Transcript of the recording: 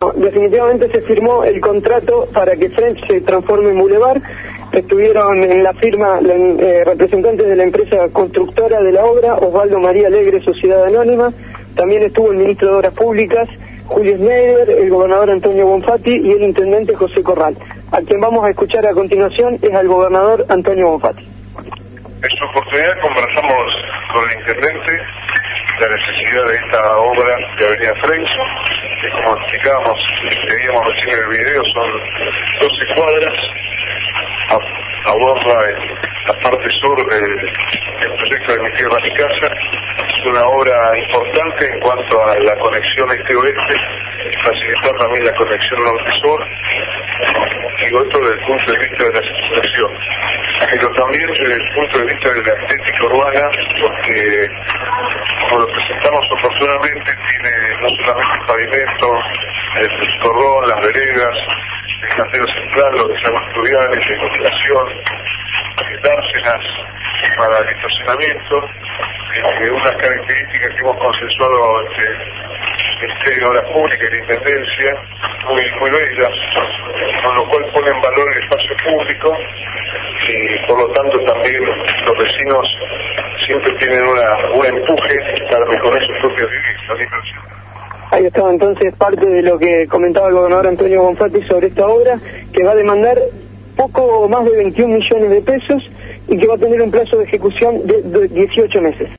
Definitivamente se firmó el contrato para que French se transforme en Boulevard. Estuvieron en la firma representantes de la empresa constructora de la obra, Osvaldo María Alegre, Sociedad Anónima. También estuvo el ministro de Obras Públicas, Julio Schneider, el gobernador Antonio Bonfatti y el intendente José Corral. A quien vamos a escuchar a continuación es al gobernador Antonio Bonfatti. En su oportunidad conversamos con el intendente la necesidad de esta obra de Avenida French, que como explicábamos, veíamos recién en el video, son 12 cuadras, aborda la parte sur del proyecto de Mi Tierra Mi Casa. Es una obra importante en cuanto a la conexión este-oeste, facilitar también la conexión norte-sur, digo esto desde el punto de vista de la circulación, pero también desde el punto de vista de la estética urbana, porque como lo presentamos oportunamente, tiene no solamente el pavimento, el cordón, las veredas, el cantero central, lo que se llama estudiantes, la iluminación, dársenas para el estacionamiento, unas características que hemos consensuado entre el Ministerio de Obras Públicas y la Intendencia, muy bellas, con lo cual pone en valor el espacio público y por lo tanto también los vecinos siempre tienen un empuje para mejorar sus propias viviendas. Ahí estaba entonces parte de lo que comentaba el gobernador Antonio Bonfatti sobre esta obra, que va a demandar poco más de 21 millones de pesos y que va a tener un plazo de ejecución de 18 meses.